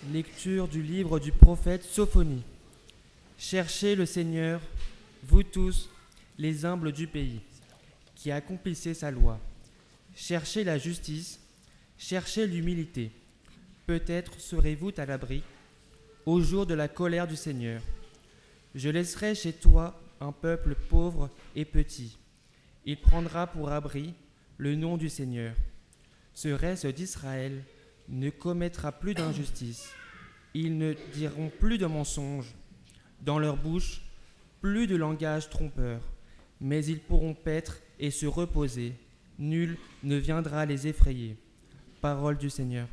Lecture du livre du prophète Sophonie. Cherchez le Seigneur, vous tous, les humbles du pays, qui accomplissez sa loi. Cherchez la justice, cherchez l'humilité. Peut-être serez-vous à l'abri au jour de la colère du Seigneur. Je laisserai chez toi un peuple pauvre et petit. Il prendra pour abri le nom du Seigneur. Ce reste d'Israël ne commettra plus d'injustice. Ils ne diront plus de mensonges. Dans leur bouche, plus de langage trompeur. Mais ils pourront paître et se reposer. Nul ne viendra les effrayer. Parole du Seigneur.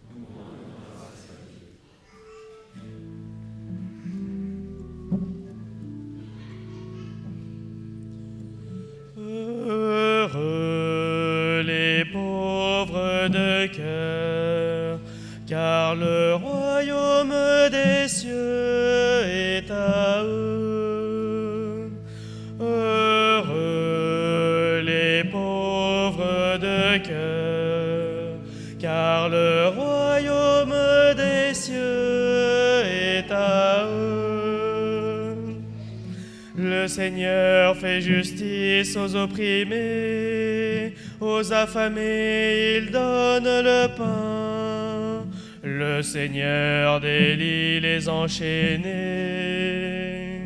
Heureux les pauvres de cœur, car le royaume des cieux est à eux. Heureux les pauvres de cœur, car le royaume des cieux est à eux. Le Seigneur fait justice aux opprimés, aux affamés il donne le pain. Le Seigneur délie les enchaînés.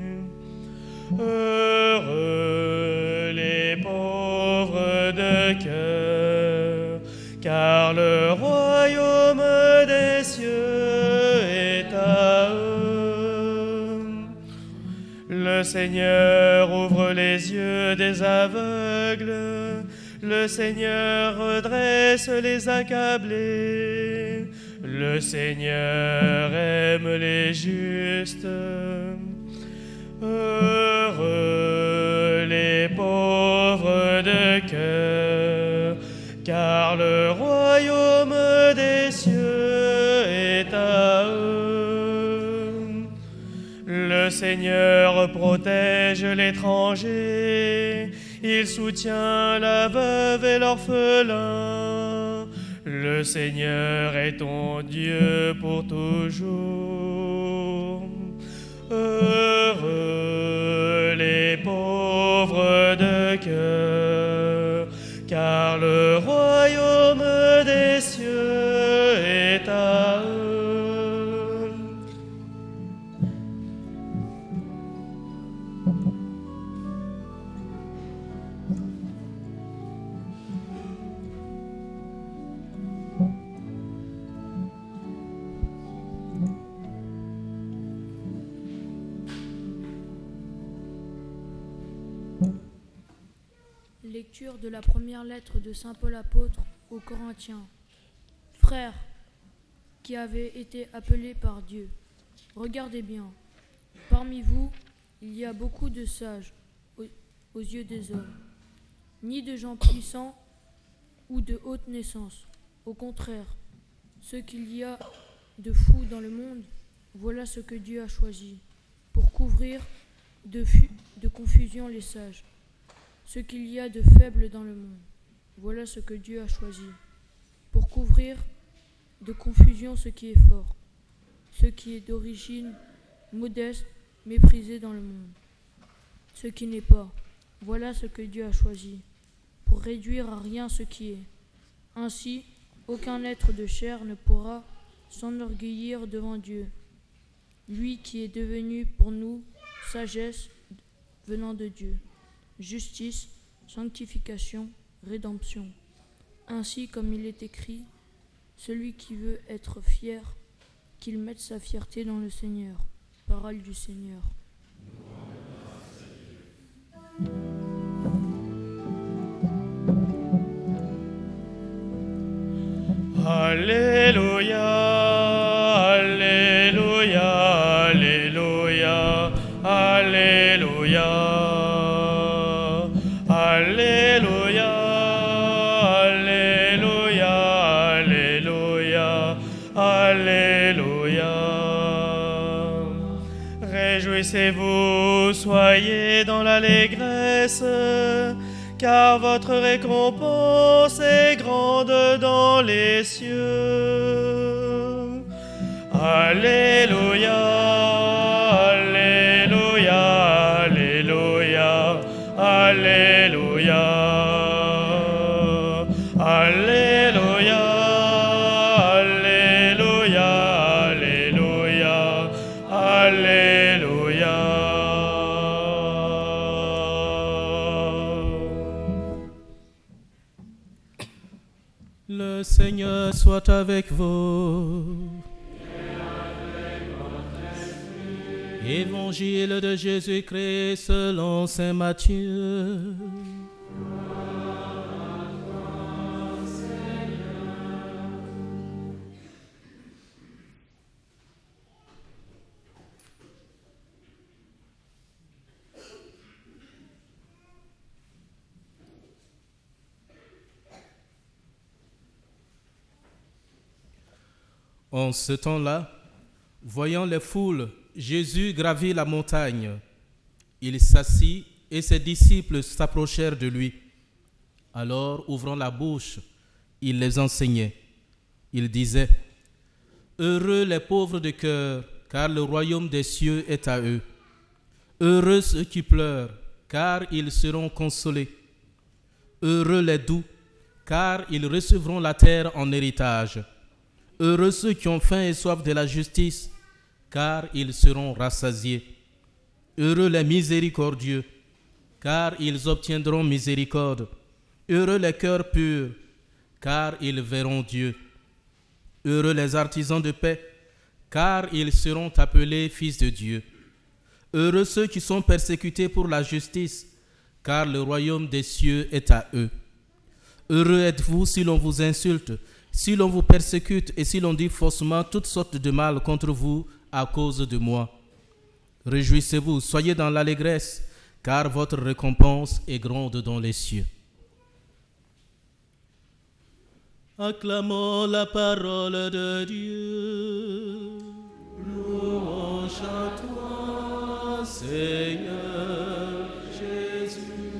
Heureux les pauvres de cœur, car le royaume des cieux est à eux. Le Seigneur ouvre les yeux des aveugles, le Seigneur redresse les accablés, le Seigneur aime les justes. Heureux les pauvres de cœur, car le royaume des cieux est à eux. Le Seigneur protège l'étranger, il soutient la veuve et l'orphelin. Le Seigneur est ton Dieu pour toujours. Heureux les pauvres de cœur, car le royaume des cieux est à eux. Lecture de la première lettre de saint Paul apôtre aux Corinthiens. Frères, qui avez été appelés par Dieu, regardez bien. Parmi vous, il y a beaucoup de sages aux yeux des hommes, ni de gens puissants ou de haute naissance. Au contraire, ce qu'il y a de fou dans le monde, voilà ce que Dieu a choisi, pour couvrir de confusion les sages. Ce qu'il y a de faible dans le monde, voilà ce que Dieu a choisi, pour couvrir de confusion ce qui est fort, ce qui est d'origine modeste, méprisé dans le monde. Ce qui n'est pas, voilà ce que Dieu a choisi, pour réduire à rien ce qui est. Ainsi, aucun être de chair ne pourra s'enorgueillir devant Dieu, lui qui est devenu pour nous sagesse venant de Dieu. Justice, sanctification, rédemption. Ainsi comme il est écrit, celui qui veut être fier, qu'il mette sa fierté dans le Seigneur. Parole du Seigneur. Alléluia, Alléluia, Alléluia, Alléluia. Alléluia, Alléluia, Alléluia, Alléluia. Réjouissez-vous, soyez dans l'allégresse, car votre récompense est grande dans les cieux. Alléluia, Alléluia, Alléluia, Alléluia, Alléluia, Alléluia, Alléluia, Alléluia. Le Seigneur soit avec vous. Évangile de Jésus-Christ selon saint Matthieu. En ce temps-là, voyant les foules, Jésus gravit la montagne. Il s'assit et ses disciples s'approchèrent de lui. Alors, ouvrant la bouche, il les enseignait. Il disait : Heureux les pauvres de cœur, car le royaume des cieux est à eux. Heureux ceux qui pleurent, car ils seront consolés. Heureux les doux, car ils recevront la terre en héritage. Heureux ceux qui ont faim et soif de la justice, car ils seront rassasiés. Heureux les miséricordieux, car ils obtiendront miséricorde. Heureux les cœurs purs, car ils verront Dieu. Heureux les artisans de paix, car ils seront appelés fils de Dieu. Heureux ceux qui sont persécutés pour la justice, car le royaume des cieux est à eux. Heureux êtes-vous si l'on vous insulte, si l'on vous persécute et si l'on dit faussement toutes sortes de mal contre vous à cause de moi. Réjouissez-vous, soyez dans l'allégresse, car votre récompense est grande dans les cieux. Acclamons la parole de Dieu. Louange à toi, Seigneur Jésus.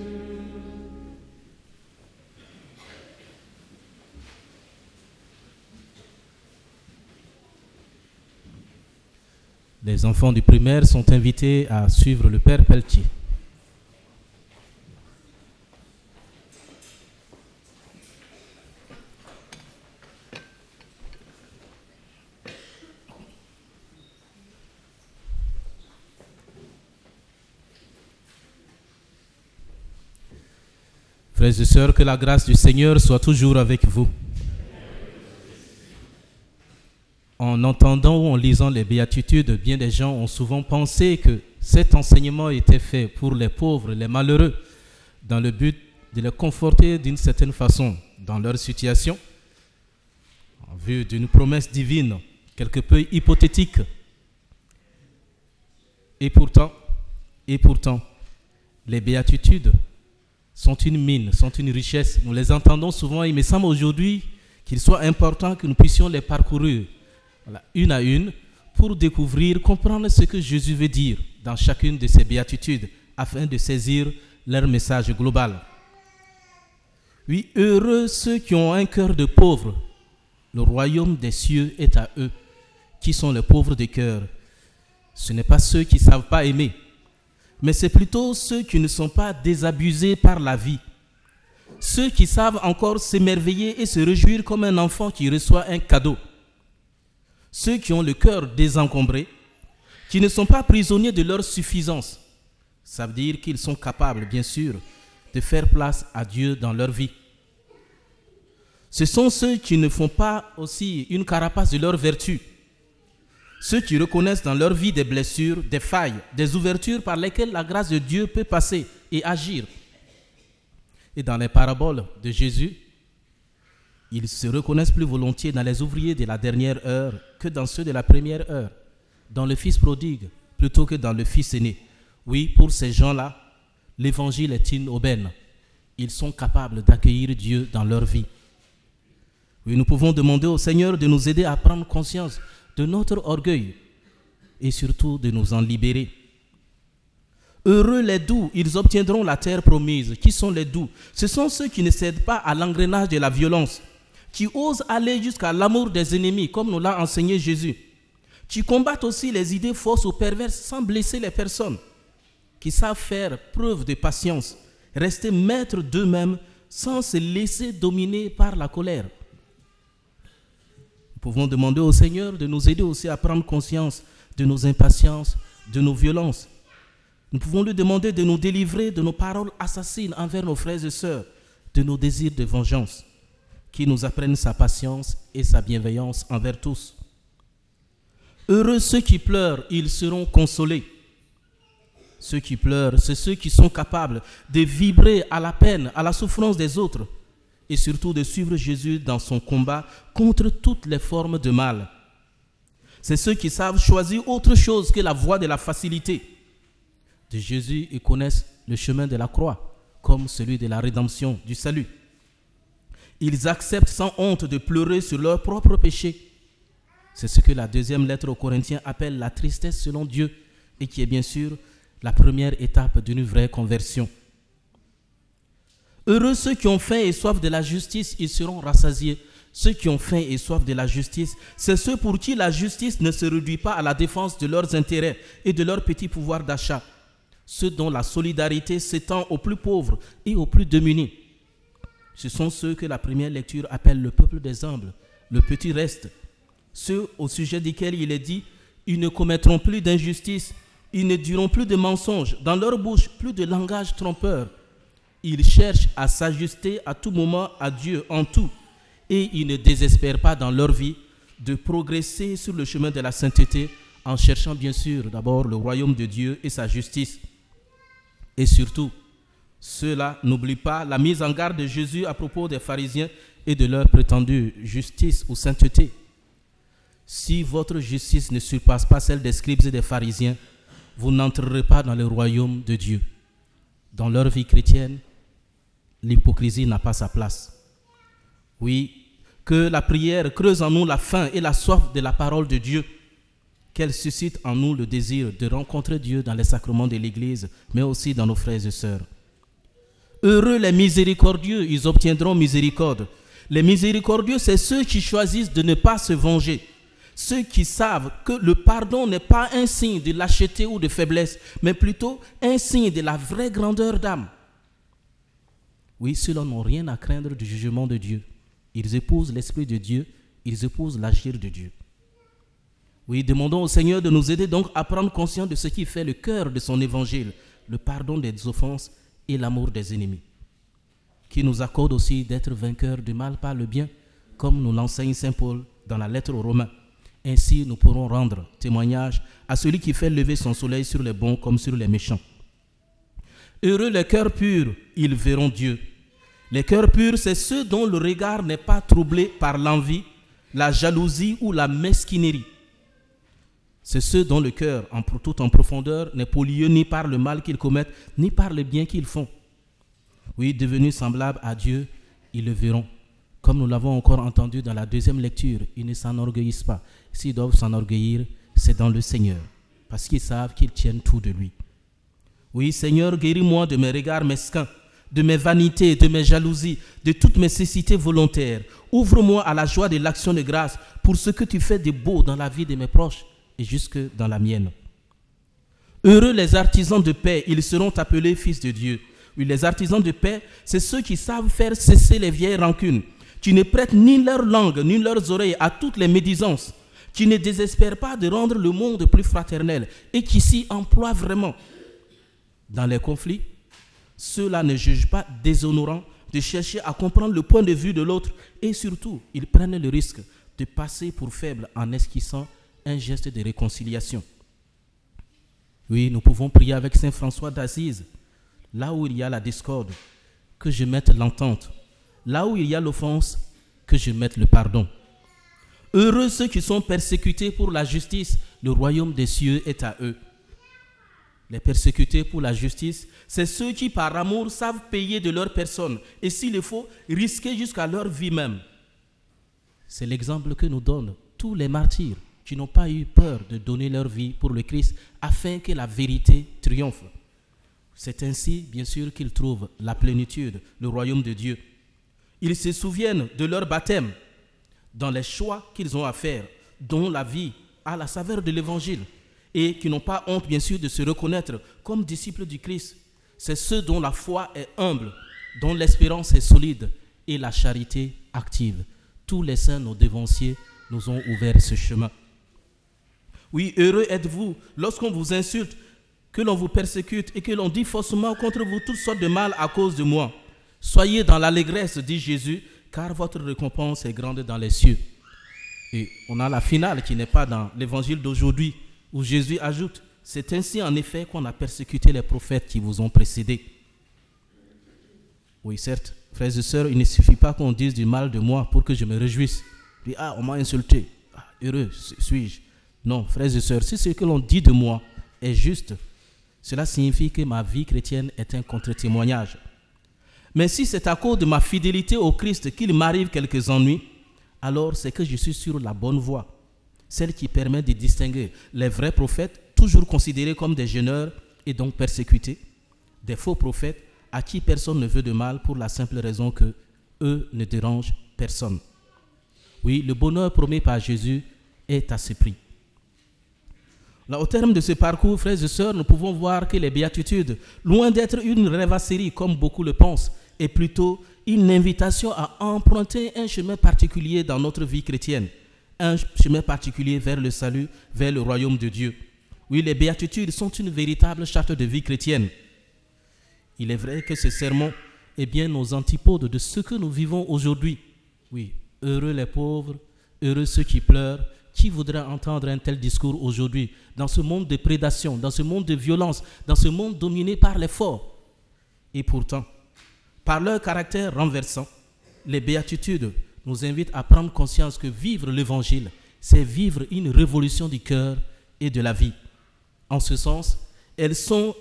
Les enfants du primaire sont invités à suivre le Père Pelletier. Frères et sœurs, que la grâce du Seigneur soit toujours avec vous. En entendant ou en lisant les béatitudes, bien des gens ont souvent pensé que cet enseignement était fait pour les pauvres, les malheureux, dans le but de les conforter d'une certaine façon dans leur situation, en vue d'une promesse divine quelque peu hypothétique. Et pourtant, les béatitudes sont une mine, sont une richesse. Nous les entendons souvent et il me semble aujourd'hui qu'il soit important que nous puissions les parcourir une à une pour découvrir, comprendre ce que Jésus veut dire dans chacune de ces béatitudes afin de saisir leur message global. Oui, heureux ceux qui ont un cœur de pauvre, le royaume des cieux est à eux. Qui sont les pauvres de cœur? Ce n'est pas ceux qui ne savent pas aimer, mais c'est plutôt ceux qui ne sont pas désabusés par la vie. Ceux qui savent encore s'émerveiller et se réjouir comme un enfant qui reçoit un cadeau. Ceux qui ont le cœur désencombré, qui ne sont pas prisonniers de leur suffisance. Ça veut dire qu'ils sont capables, bien sûr, de faire place à Dieu dans leur vie. Ce sont ceux qui ne font pas aussi une carapace de leur vertu. Ceux qui reconnaissent dans leur vie des blessures, des failles, des ouvertures par lesquelles la grâce de Dieu peut passer et agir. Et dans les paraboles de Jésus, ils se reconnaissent plus volontiers dans les ouvriers de la dernière heure que dans ceux de la première heure, dans le fils prodigue plutôt que dans le fils aîné. Oui, pour ces gens-là, l'évangile est une aubaine. Ils sont capables d'accueillir Dieu dans leur vie. Oui, nous pouvons demander au Seigneur de nous aider à prendre conscience de notre orgueil et surtout de nous en libérer. Heureux les doux, ils obtiendront la terre promise. Qui sont les doux? Ce sont ceux qui ne cèdent pas à l'engrenage de la violence, qui osent aller jusqu'à l'amour des ennemis, comme nous l'a enseigné Jésus, Tu combattes aussi les idées fausses ou perverses sans blesser les personnes, qui savent faire preuve de patience, rester maîtres d'eux-mêmes sans se laisser dominer par la colère. Nous pouvons demander au Seigneur de nous aider aussi à prendre conscience de nos impatiences, de nos violences. Nous pouvons lui demander de nous délivrer de nos paroles assassines envers nos frères et sœurs, de nos désirs de vengeance, qui nous apprennent sa patience et sa bienveillance envers tous. Heureux ceux qui pleurent, ils seront consolés. Ceux qui pleurent, c'est ceux qui sont capables de vibrer à la peine, à la souffrance des autres, et surtout de suivre Jésus dans son combat contre toutes les formes de mal. C'est ceux qui savent choisir autre chose que la voie de la facilité de Jésus et connaissent le chemin de la croix, comme celui de la rédemption, du salut. Ils acceptent sans honte de pleurer sur leurs propres péchés. C'est ce que la deuxième lettre aux Corinthiens appelle la tristesse selon Dieu et qui est bien sûr la première étape d'une vraie conversion. Heureux ceux qui ont faim et soif de la justice, ils seront rassasiés. Ceux qui ont faim et soif de la justice, c'est ceux pour qui la justice ne se réduit pas à la défense de leurs intérêts et de leur petit pouvoir d'achat. Ceux dont la solidarité s'étend aux plus pauvres et aux plus démunis. Ce sont ceux que la première lecture appelle le peuple des humbles, le petit reste. Ceux au sujet desquels il est dit, ils ne commettront plus d'injustice, ils ne diront plus de mensonges, dans leur bouche plus de langage trompeur. Ils cherchent à s'ajuster à tout moment à Dieu en tout, et ils ne désespèrent pas dans leur vie de progresser sur le chemin de la sainteté en cherchant bien sûr d'abord le royaume de Dieu et sa justice. Et surtout, ceux-là n'oublient pas la mise en garde de Jésus à propos des pharisiens et de leur prétendue justice ou sainteté. Si votre justice ne surpasse pas celle des scribes et des pharisiens, vous n'entrerez pas dans le royaume de Dieu. Dans leur vie chrétienne, l'hypocrisie n'a pas sa place. Oui, que la prière creuse en nous la faim et la soif de la parole de Dieu, qu'elle suscite en nous le désir de rencontrer Dieu dans les sacrements de l'Église, mais aussi dans nos frères et sœurs. Heureux les miséricordieux, ils obtiendront miséricorde. Les miséricordieux, c'est ceux qui choisissent de ne pas se venger. Ceux qui savent que le pardon n'est pas un signe de lâcheté ou de faiblesse, mais plutôt un signe de la vraie grandeur d'âme. Oui, ceux-là n'ont rien à craindre du jugement de Dieu. Ils épousent l'Esprit de Dieu, ils épousent l'agir de Dieu. Oui, demandons au Seigneur de nous aider donc à prendre conscience de ce qui fait le cœur de son évangile, le pardon des offenses et l'amour des ennemis. Qui nous accorde aussi d'être vainqueurs du mal par le bien, comme nous l'enseigne Saint Paul dans la lettre aux Romains. Ainsi, nous pourrons rendre témoignage à celui qui fait lever son soleil sur les bons comme sur les méchants. Heureux les cœurs purs, ils verront Dieu. Les cœurs purs, c'est ceux dont le regard n'est pas troublé par l'envie, la jalousie ou la mesquinerie. C'est ceux dont le cœur, tout en profondeur, n'est pollué ni par le mal qu'ils commettent, ni par le bien qu'ils font. Oui, devenus semblables à Dieu, ils le verront. Comme nous l'avons encore entendu dans la deuxième lecture, ils ne s'enorgueillissent pas. S'ils doivent s'enorgueillir, c'est dans le Seigneur, parce qu'ils savent qu'ils tiennent tout de lui. Oui, Seigneur, guéris-moi de mes regards mesquins, de mes vanités, de mes jalousies, de toutes mes cécités volontaires. Ouvre-moi à la joie de l'action de grâce pour ce que tu fais de beau dans la vie de mes proches et jusque dans la mienne. Heureux les artisans de paix, ils seront appelés fils de Dieu. Oui, les artisans de paix, c'est ceux qui savent faire cesser les vieilles rancunes, qui ne prêtent ni leur langue ni leurs oreilles à toutes les médisances, qui ne désespèrent pas de rendre le monde plus fraternel et qui s'y emploient vraiment. Dans les conflits, ceux-là ne jugent pas déshonorant de chercher à comprendre le point de vue de l'autre et surtout, ils prennent le risque de passer pour faibles en esquissant un geste de réconciliation. Oui, nous pouvons prier avec Saint François d'Assise. Là où il y a la discorde, que je mette l'entente. Là où il y a l'offense, que je mette le pardon. Heureux ceux qui sont persécutés pour la justice, le royaume des cieux est à eux. Les persécutés pour la justice, c'est ceux qui par amour savent payer de leur personne et s'il le faut, risquer jusqu'à leur vie même. C'est l'exemple que nous donnent tous les martyrs qui n'ont pas eu peur de donner leur vie pour le Christ afin que la vérité triomphe. C'est ainsi, bien sûr, qu'ils trouvent la plénitude, le royaume de Dieu. Ils se souviennent de leur baptême dans les choix qu'ils ont à faire, dont la vie à la saveur de l'évangile et qui n'ont pas honte, bien sûr, de se reconnaître comme disciples du Christ. C'est ceux dont la foi est humble, dont l'espérance est solide et la charité active. Tous les saints, nos dévanciers, nous ont ouvert ce chemin. Oui, heureux êtes-vous lorsqu'on vous insulte, que l'on vous persécute et que l'on dit faussement contre vous toutes sortes de mal à cause de moi. Soyez dans l'allégresse, dit Jésus, car votre récompense est grande dans les cieux. Et on a la finale qui n'est pas dans l'évangile d'aujourd'hui, où Jésus ajoute, c'est ainsi en effet qu'on a persécuté les prophètes qui vous ont précédés. Oui, certes, frères et sœurs, il ne suffit pas qu'on dise du mal de moi pour que je me réjouisse. Puis, on m'a insulté, heureux suis-je. Non, frères et sœurs, si ce que l'on dit de moi est juste, cela signifie que ma vie chrétienne est un contre-témoignage. Mais si c'est à cause de ma fidélité au Christ qu'il m'arrive quelques ennuis, alors c'est que je suis sur la bonne voie, celle qui permet de distinguer les vrais prophètes, toujours considérés comme des jeûneurs et donc persécutés, des faux prophètes à qui personne ne veut de mal pour la simple raison que eux ne dérangent personne. Oui, le bonheur promis par Jésus est à ce prix. Là, au terme de ce parcours, frères et sœurs, nous pouvons voir que les béatitudes, loin d'être une rêvasserie comme beaucoup le pensent, est plutôt une invitation à emprunter un chemin particulier dans notre vie chrétienne, un chemin particulier vers le salut, vers le royaume de Dieu. Oui, les béatitudes sont une véritable charte de vie chrétienne. Il est vrai que ce sermon est bien nos antipodes de ce que nous vivons aujourd'hui. Oui, heureux les pauvres, heureux ceux qui pleurent. Qui voudrait entendre un tel discours aujourd'hui, dans ce monde de prédation, dans ce monde de violence, dans ce monde dominé par les forts? Et pourtant, par leur caractère renversant, les béatitudes nous invitent à prendre conscience que vivre l'évangile, c'est vivre une révolution du cœur et de la vie. En ce sens, elles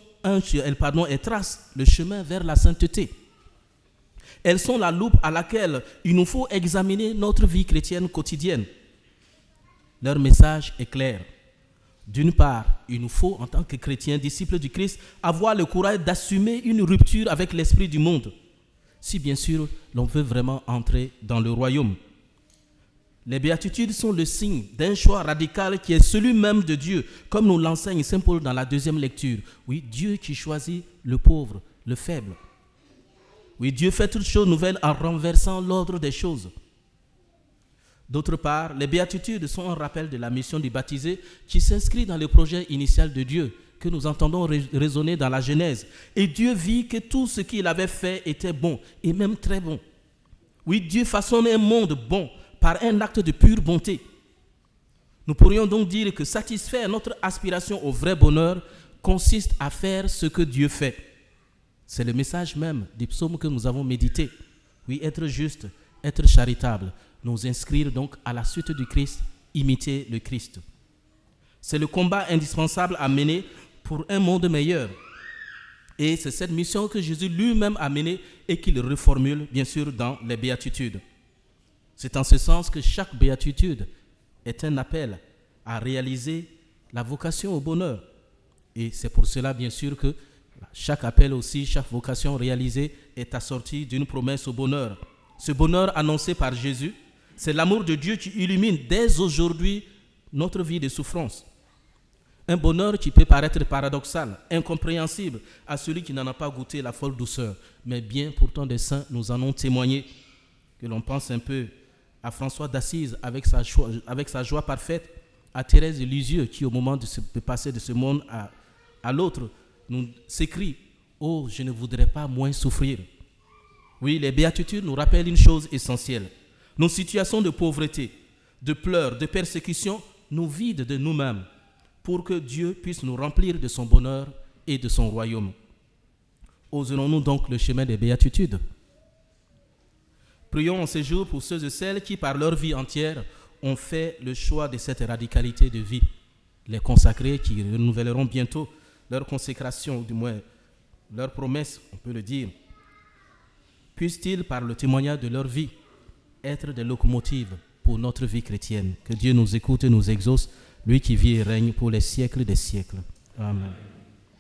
tracent le chemin vers la sainteté. Elles sont la loupe à laquelle il nous faut examiner notre vie chrétienne quotidienne. Leur message est clair. D'une part, il nous faut, en tant que chrétiens, disciples du Christ, avoir le courage d'assumer une rupture avec l'esprit du monde, si bien sûr l'on veut vraiment entrer dans le royaume. Les béatitudes sont le signe d'un choix radical qui est celui même de Dieu, comme nous l'enseigne Saint Paul dans la deuxième lecture. Oui, Dieu qui choisit le pauvre, le faible. Oui, Dieu fait toutes choses nouvelles en renversant l'ordre des choses. D'autre part, les béatitudes sont un rappel de la mission du baptisé qui s'inscrit dans le projet initial de Dieu que nous entendons résonner dans la Genèse. Et Dieu vit que tout ce qu'il avait fait était bon et même très bon. Oui, Dieu façonne un monde bon par un acte de pure bonté. Nous pourrions donc dire que satisfaire notre aspiration au vrai bonheur consiste à faire ce que Dieu fait. C'est le message même du psaume que nous avons médité. Oui, être juste, être charitable, nous inscrire donc à la suite du Christ, imiter le Christ. C'est le combat indispensable à mener pour un monde meilleur. Et c'est cette mission que Jésus lui-même a menée et qu'il reformule, bien sûr, dans les béatitudes. C'est en ce sens que chaque béatitude est un appel à réaliser la vocation au bonheur. Et c'est pour cela, bien sûr, que chaque appel aussi, chaque vocation réalisée est assortie d'une promesse au bonheur. Ce bonheur annoncé par Jésus, c'est l'amour de Dieu qui illumine dès aujourd'hui notre vie de souffrance. Un bonheur qui peut paraître paradoxal, incompréhensible à celui qui n'en a pas goûté la folle douceur. Mais bien pourtant des saints nous en ont témoigné. Que l'on pense un peu à François d'Assise avec sa joie parfaite, à Thérèse de Lisieux qui au moment de passer de ce monde à l'autre nous s'écrie « Oh, je ne voudrais pas moins souffrir ». Oui, les béatitudes nous rappellent une chose essentielle. Nos situations de pauvreté, de pleurs, de persécution nous vident de nous-mêmes pour que Dieu puisse nous remplir de son bonheur et de son royaume. Oserons-nous donc le chemin des béatitudes? Prions en ces jours pour ceux et celles qui, par leur vie entière, ont fait le choix de cette radicalité de vie. Les consacrés qui renouvelleront bientôt leur consécration, ou du moins leur promesse, on peut le dire. Puissent-ils, par le témoignage de leur vie, être des locomotives pour notre vie chrétienne. Que Dieu nous écoute et nous exauce, lui qui vit et règne pour les siècles des siècles. Amen.